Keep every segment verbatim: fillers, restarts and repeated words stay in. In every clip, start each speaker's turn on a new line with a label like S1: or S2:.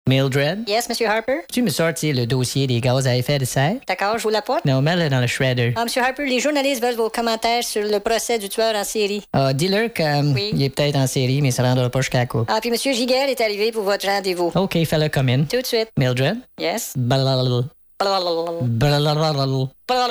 S1: Mildred?
S2: Yes, Monsieur Harper?
S1: Tu me sortir le dossier des gaz à effet de serre?
S2: D'accord, je vous l'apporte.
S1: Non, mets-le dans le shredder.
S2: Ah, Monsieur Harper, les journalistes veulent vos commentaires sur le procès du tueur en série.
S1: Ah, dis-leur qu'il
S2: Oui.
S1: est peut-être en série, mais ça ne rendra pas jusqu'à la coupe.
S2: Ah, puis Monsieur Giguère est arrivé pour votre rendez-vous.
S1: OK, fais-le come in.
S2: Tout de suite.
S1: Mildred?
S2: Yes.
S1: Blablabla. Blablabla.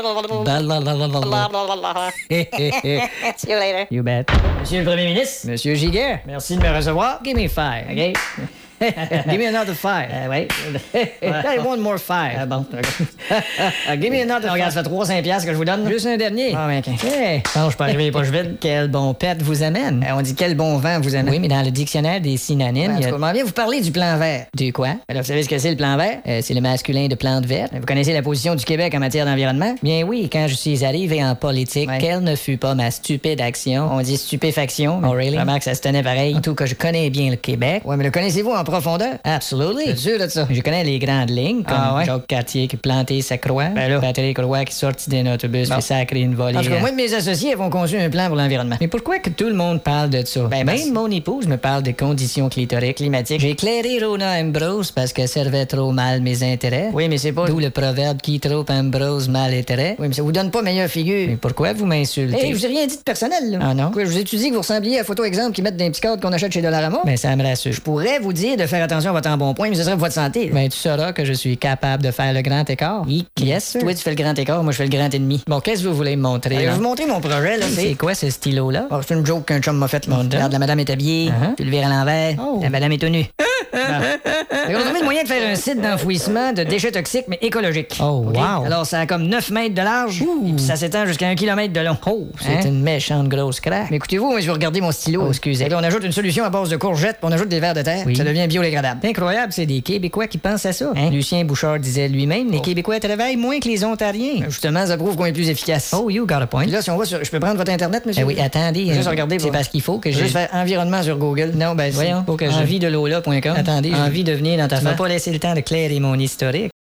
S1: Blablabla.
S2: See you later.
S1: You bet. Monsieur le Premier ministre? Monsieur Giguère? Merci de me recevoir. Give me five, OK? Give me another five. Uh, wait. Hey, one more five. Ah bon. Give me another five. Regarde, ça fait trois cents piastres que je vous donne. Juste un dernier. Ah, ben, OK. Hey, non, je peux arriver les poches vides. Quel bon pet vous amène. Euh, on dit quel bon vent vous amène. Oui, mais dans le dictionnaire des synonymes, il y a... Comment bien vous parler du plan vert? Du quoi? Alors, vous savez ce que c'est le plan vert? Euh, c'est le masculin de plante verte. Vous connaissez la position du Québec en matière d'environnement? Bien oui, quand je suis arrivé en politique, ouais. Quelle ne fut pas ma stupide action? On dit stupéfaction. Oh, really? Remarque, ça se tenait pareil. En tout cas, je connais bien le Québec. Ouais, mais le connaissez-vous en profondeur? Absolutely. C'est sûr de ça. Je connais les grandes lignes, comme ah, ouais? Jacques Cartier qui plantait sa croix, ben là. Patrick Roy qui sortit d'un autobus, bon. Puis ça a créé une volée. En tout cas, moi et mes associés avons conçu un plan pour l'environnement. Mais pourquoi que tout le monde parle de ça? Ben, même mon épouse me parle de conditions clitoriques, climatiques. J'ai éclairé Rona Ambrose parce qu'elle servait trop mal mes intérêts. Oui, mais c'est pas... D'où le proverbe qui trop Ambrose mal intérêt. Oui, mais ça vous donne pas meilleure figure. Mais pourquoi vous m'insultez? Hey, je vous ai rien dit de personnel, là. Ah non? Quoi, je vous ai dit que vous ressembliez à la photo exemple qu'ils mettent dans les petits cadres qu'on achète chez Dollarama? Ben, ça me rassure. Je pourrais vous dire de faire attention à votre embonpoint, mais ce serait pour votre santé. Ben, tu sauras que je suis capable de faire le grand écart. Yes, toi, tu fais le grand écart, moi, je fais le grand ennemi. Bon, qu'est-ce que vous voulez me montrer? Ben, je vais vous montrer mon projet, là. C'est quoi, ce stylo-là? Oh, c'est une joke qu'un chum m'a faite, là. Regarde, la madame est habillée, uh-huh. Tu le vires à l'envers, oh. La madame est tenue. Bon. On a trouvé le moyen de faire un site d'enfouissement de déchets toxiques, mais écologique. Oh, okay? Wow! Alors, ça a comme neuf mètres de large, et puis ça s'étend jusqu'à un kilomètre de long. Oh, c'est hein? Une méchante grosse craque. Mais écoutez-vous, moi, je vais regarder mon stylo. Oh, excusez. Et là, on ajoute une solution à base de courgettes, puis on ajoute des vers de terre. Oui. Ça devient biodégradable. C'est incroyable, c'est des Québécois qui pensent à ça. Hein? Lucien Bouchard disait lui-même, les oh. Québécois travaillent moins que les Ontariens. Justement, ça prouve qu'on est plus efficace. Oh, you got a point. Puis là, si on va sur... Je peux prendre votre Internet, monsieur? Eh oui, attendez. Juste hein, regarder. C'est parce qu'il faut que je... Juste faire environnement sur Google. Non, ben, voyons. Faut que je... envie de lola point com. Attendez. Envie de venir dans ta femme. Tu m'as pas laissé le temps de clairer mon historique.